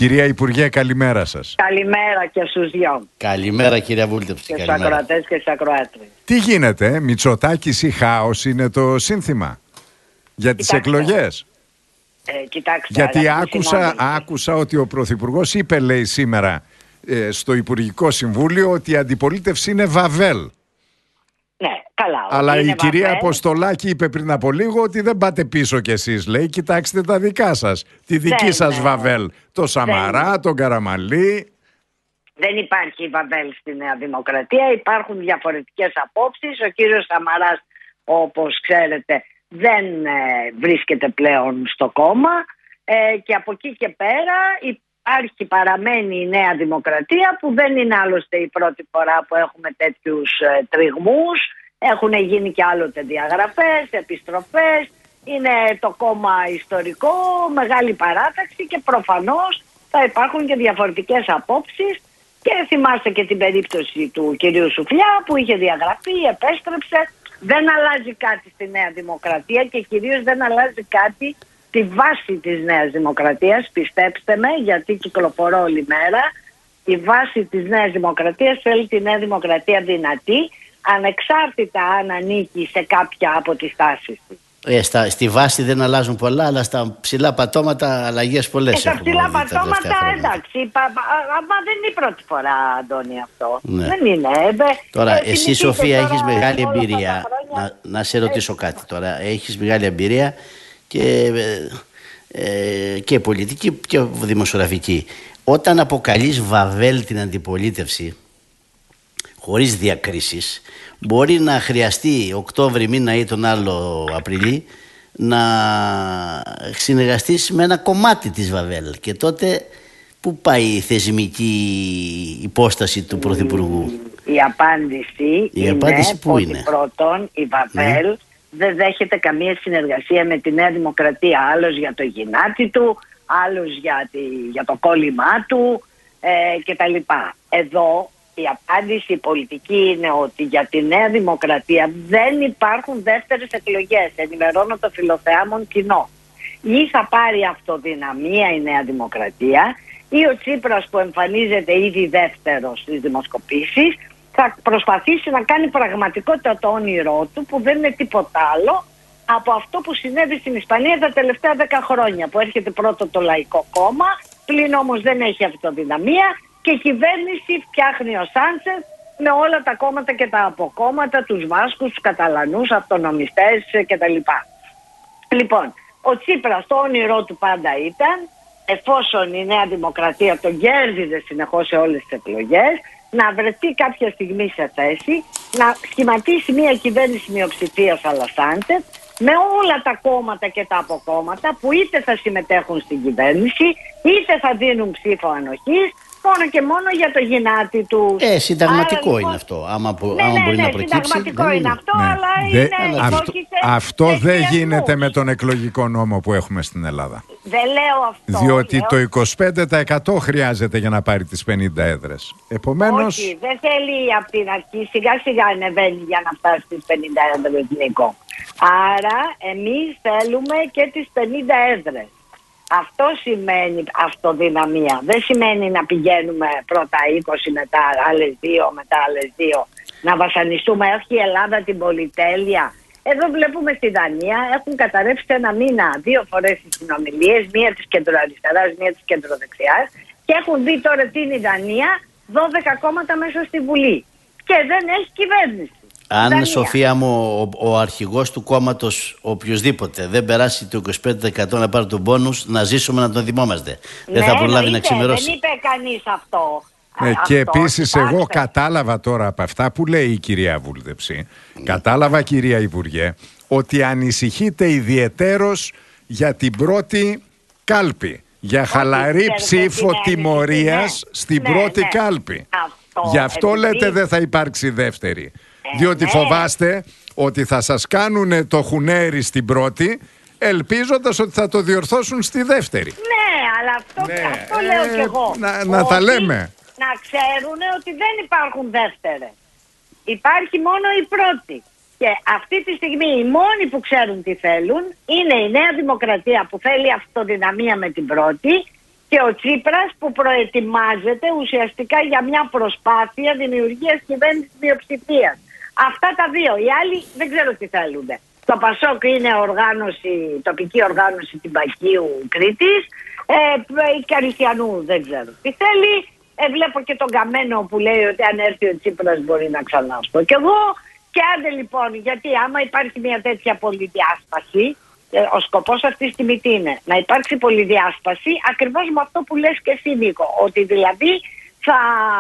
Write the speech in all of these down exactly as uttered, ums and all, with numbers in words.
Κυρία Υπουργέ, καλημέρα σας. Καλημέρα και στους δυο. Καλημέρα κυρία Βούλτεψη. Και στους ακροατές και στους ακροάτρες. Τι γίνεται, Μητσοτάκης ή χάος είναι το σύνθημα για τις Κοιτάξτε. εκλογές? Ε, κοιτάξτε, Γιατί άκουσα, συνάδελφοι. άκουσα ότι ο Πρωθυπουργός είπε, λέει σήμερα ε, στο Υπουργικό Συμβούλιο, ότι η αντιπολίτευση είναι βαβέλ. Ναι, καλά. Αλλά είναι η κυρία βαβέλ. Αποστολάκη είπε πριν από λίγο ότι δεν πάτε πίσω κι εσείς, λέει, κοιτάξτε τα δικά σας, τη δική Δεν, σας ε, βαβέλ. Το Σαμαρά, τον Καραμανλή. Δεν υπάρχει βαβέλ στη Νέα Δημοκρατία. Υπάρχουν διαφορετικές απόψεις. Ο κύριος Σαμαράς, όπως ξέρετε, δεν ε, βρίσκεται πλέον στο κόμμα. Ε, και από εκεί και πέρα υπάρχει, παραμένει η Νέα Δημοκρατία, που δεν είναι άλλωστε η πρώτη φορά που έχουμε τέτοιους ε, τριγμούς. Έχουν γίνει και άλλοτε διαγραφές, επιστροφές. Είναι το κόμμα ιστορικό, μεγάλη παράταξη και προφανώς θα υπάρχουν και διαφορετικές απόψεις. Και θυμάστε και την περίπτωση του κυρίου Σουφλιά που είχε διαγραφεί, επέστρεψε. Δεν αλλάζει κάτι στη Νέα Δημοκρατία και κυρίως δεν αλλάζει κάτι τη βάση της Νέας Δημοκρατίας, πιστέψτε με, γιατί κυκλοφορώ όλη μέρα. Η βάση της Νέας Δημοκρατίας θέλει τη Νέα Δημοκρατία δυνατή, ανεξάρτητα αν ανήκει σε κάποια από τις τάσεις της. Ε, στα, στη βάση δεν αλλάζουν πολλά, αλλά στα ψηλά πατώματα αλλαγές πολλές. Ε, στα ψηλά πατώματα, εντάξει, πα, μα δεν είναι η πρώτη φορά, Αντώνη, αυτό. Ναι. Δεν είναι. Ε, Τώρα, ε, εσύ Σοφία τώρα, έχεις μεγάλη όλα εμπειρία. αυτά τα χρόνια... Να, να σε ρωτήσω κάτι τώρα. Έχεις μεγάλη εμπειρία και, ε, και πολιτική και δημοσιογραφική. Όταν αποκαλείς βαβέλ την αντιπολίτευση, χωρίς διακρίσεις, μπορεί να χρειαστεί Οκτώβρη μήνα ή τον άλλο Απριλή να συνεργαστείς με ένα κομμάτι της βαβέλ. Και τότε πού πάει η θεσμική υπόσταση του Πρωθυπουργού? Η απάντηση, η είναι απάντηση πού ότι είναι? πρώτον η βαβέλ ναι. δεν δέχεται καμία συνεργασία με τη Νέα Δημοκρατία. Άλλος για το γυνάτι του, άλλος για, τη, για το κόλλημά του ε, κτλ. Εδώ η απάντηση πολιτική είναι ότι για τη Νέα Δημοκρατία δεν υπάρχουν δεύτερες εκλογές. Ενημερώνω το φιλοθεάμον κοινό. Ή θα πάρει αυτοδυναμία η Νέα Δημοκρατία, ή ο Τσίπρας, που εμφανίζεται ήδη δεύτερος στις δημοσκοπήσεις, θα προσπαθήσει να κάνει πραγματικότητα το όνειρό του, που δεν είναι τίποτα άλλο από αυτό που συνέβη στην Ισπανία τα τελευταία δέκα χρόνια, που έρχεται πρώτο το Λαϊκό Κόμμα, πλην όμως δεν έχει αυτοδυναμία, και η κυβέρνηση φτιάχνει ο Σάντσες με όλα τα κόμματα και τα αποκόμματα, τους Βάσκους, τους Καταλανούς, αυτονομιστές κτλ. Λοιπόν, ο Τσίπρας το όνειρό του πάντα ήταν, εφόσον η Νέα Δημοκρατία τον κέρδιζε συνεχώς σε όλες τις εκλογές, να βρεθεί κάποια στιγμή σε θέση να σχηματίσει μια κυβέρνηση μειοψηφίας αλλά Σάντσες, με όλα τα κόμματα και τα αποκόμματα που είτε θα συμμετέχουν στην κυβέρνηση, είτε θα δίνουν ψήφο ανοχής, μόνο και μόνο για το γυνάτι του. Ε, συνταγματικό Άρα, λοιπόν, είναι αυτό. Άμα, ναι, άμα ναι, μπορεί ναι, να προκύψει. συνταγματικό είναι, είναι αυτό, ναι. αλλά Δε, είναι αυτό, αυτό δεν γίνεται με τον εκλογικό νόμο που έχουμε στην Ελλάδα. Δεν λέω αυτό. Διότι λέω... το είκοσι πέντε τοις εκατό χρειάζεται για να πάρει τις πενήντα έδρες. Επομένως... Όχι, δεν θέλει από την αρχή. Σιγά σιγά ανεβαίνει για να φτάσει στις πενήντα έδρες, Νίκο. Άρα εμείς θέλουμε και τις πενήντα έδρες. Αυτό σημαίνει αυτοδυναμία. Δεν σημαίνει να πηγαίνουμε πρώτα είκοσι, μετά άλλες δύο, μετά άλλες δύο. Να βασανιστούμε. Έχει η Ελλάδα την πολυτέλεια. Εδώ βλέπουμε στη Δανία έχουν καταρρεύσει ένα μήνα δύο φορές τις συνομιλίες, μία της κεντροαριστεράς, μία της κεντροδεξιάς, και έχουν δει τώρα τι είναι η Δανία, δώδεκα κόμματα μέσα στη Βουλή. Και δεν έχει κυβέρνηση. Αν, Δανία. Σοφία μου, ο, ο αρχηγός του κόμματος, οποιοδήποτε, δεν περάσει το είκοσι πέντε τοις εκατό να πάρει τον πόνους, να ζήσουμε να τον θυμόμαστε. Ναι, δεν θα προλάβει να ξημερώσει. Δεν είπε κανείς αυτό. Ε, αυτό και επίσης κοιτάξτε. εγώ κατάλαβα τώρα από αυτά που λέει η κυρία Βούλτεψη, κατάλαβα, κυρία Υπουργέ, ότι ανησυχείτε ιδιαιτέρως για την πρώτη κάλπη, για χαλαρή ψήφο τιμωρίας, ναι, στην ναι, πρώτη ναι. κάλπη. Αυτό, Γι' αυτό επειδή... λέτε δεν θα υπάρξει δεύτερη. Ε, διότι ναι. φοβάστε ότι θα σας κάνουν το χουνέρι στην πρώτη, ελπίζοντας ότι θα το διορθώσουν στη δεύτερη. Ναι, αλλά αυτό, ναι. αυτό λέω ε, κι εγώ. Να, να τα λέμε. Να ξέρουν ότι δεν υπάρχουν δεύτερες. Υπάρχει μόνο η πρώτη. Και αυτή τη στιγμή οι μόνοι που ξέρουν τι θέλουν είναι η Νέα Δημοκρατία, που θέλει αυτοδυναμία με την πρώτη, και ο Τσίπρας που προετοιμάζεται ουσιαστικά για μια προσπάθεια δημιουργίας κυβέρνησης μειοψηφίας. Αυτά τα δύο. Οι άλλοι δεν ξέρω τι θέλουν. Το Πασόκ είναι οργάνωση, τοπική οργάνωση Τυμπακίου Κρήτης. Ε, η Καριστιανού δεν ξέρω τι θέλει. Ε, βλέπω και τον Καμένο που λέει ότι αν έρθει ο Τσίπρας μπορεί να ξανάσπω κι εγώ. Και άντε λοιπόν, γιατί άμα υπάρχει μια τέτοια πολυδιάσπαση, ε, ο σκοπός αυτής της τιμή είναι να υπάρξει πολυδιάσπαση ακριβώς με αυτό που λες και εσύ, Νίκο. Ότι δηλαδή θα,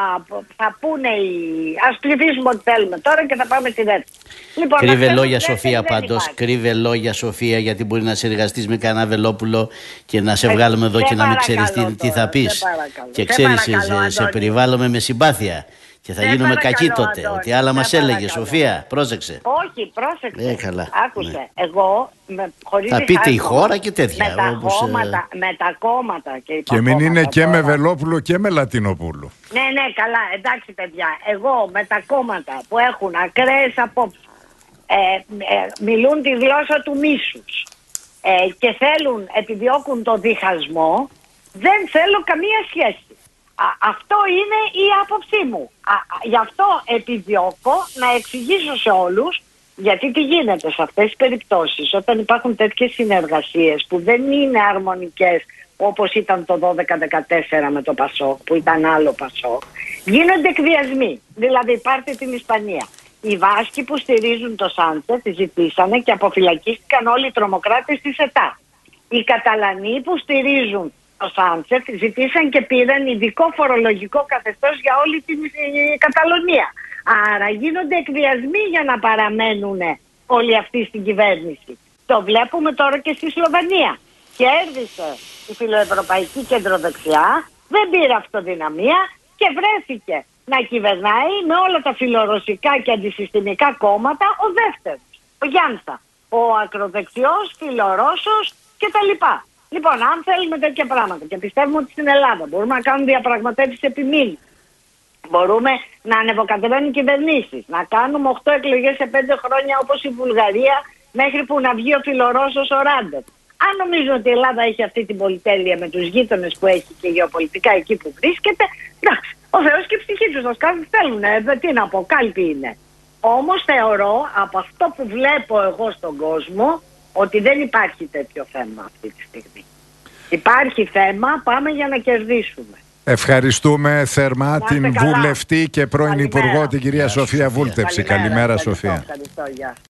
θα πούνε οι... Ας ψηφίσουμε ό,τι θέλουμε τώρα και θα πάμε στη δεύτερη. Λοιπόν, κρύβε λόγια, Σοφία, πάντως. Κρύβε λόγια, Σοφία, γιατί μπορεί να συνεργαστείς με κανένα Βελόπουλο και να σε βγάλουμε εδώ και να μην ξέρεις τι, τι θα πεις. Και ξέρεις, σε, σε περιβάλλουμε με συμπάθεια. Και θα γίνουμε κακοί τότε. Αντώνη, ότι άλλα μας έλεγε, Σοφία, πρόσεξε. Όχι, πρόσεξε. Ε, καλά. Άκουσε. Ναι. Εγώ με, χωρίς θα πείτε η χώρα και τέτοια. Με τα, όπως, κόμματα, ε... με τα κόμματα και Και μην κόμματα, είναι και τώρα. με Βελόπουλο και με Λατινοπούλου. Ναι, ναι, καλά. Εντάξει, παιδιά. Εγώ με τα κόμματα που έχουν ακραίες απόψεις, ε, ε, μιλούν τη γλώσσα του μίσους ε, και θέλουν, επιδιώκουν το διχασμό, δεν θέλω καμία σχέση. Α, αυτό είναι η άποψή μου. Α, γι' αυτό επιδιώκω να εξηγήσω σε όλους γιατί τι γίνεται σε αυτές τις περιπτώσεις όταν υπάρχουν τέτοιες συνεργασίες που δεν είναι αρμονικές όπως ήταν το δώδεκα δεκατέσσερα με το Πασόκ που ήταν άλλο Πασόκ, γίνονται εκβιασμοί. Δηλαδή πάρτε την Ισπανία. Οι Βάσκοι που στηρίζουν το Σάντσεφ ζητήσανε και αποφυλακίστηκαν όλοι οι τρομοκράτες της ΕΤΑ. Οι Καταλανοί που στηρίζουν το Σάντσεφ ζητήσαν και πήραν ειδικό φορολογικό καθεστώς για όλη την Καταλωνία. Άρα γίνονται εκβιασμοί για να παραμένουν όλοι αυτοί στην κυβέρνηση. Το βλέπουμε τώρα και στη Σλοβενία. Κέρδισε η φιλοευρωπαϊκή κεντροδεξιά, δεν πήρε αυτοδυναμία και βρέθηκε να κυβερνάει με όλα τα φιλορωσικά και αντισυστημικά κόμματα ο δεύτερος, ο Γιάννσα, ο ακροδεξιός, φιλορώσος κτλ. Λοιπόν, αν θέλουμε τέτοια πράγματα και πιστεύουμε ότι στην Ελλάδα μπορούμε να κάνουμε διαπραγματεύσεις επί μήνες, μπορούμε να ανεβοκατεβαίνουν κυβερνήσεις, να κάνουμε οκτώ εκλογές σε πέντε χρόνια όπως η Βουλγαρία μέχρι που να βγει ο φιλορώσος ο Ράντεφ. Αν νομίζουν ότι η Ελλάδα έχει αυτή την πολυτέλεια με τους γείτονες που έχει και γεωπολιτικά εκεί που βρίσκεται, εντάξει, ο Θεός και η ψυχή τους θα κάνουν τι θέλουν, ε, τι να πω, κάλπη είναι. Όμως θεωρώ από αυτό που βλέπω εγώ στον κόσμο ότι δεν υπάρχει τέτοιο θέμα αυτή τη στιγμή. Υπάρχει θέμα, πάμε για να κερδίσουμε. Ευχαριστούμε θερμά την καλά. βουλευτή και πρώην Καλημέρα. Υπουργό την κυρία Σοφία Βούλτεψη. Καλημέρα, Σοφία. Ευχαριστώ, γεια.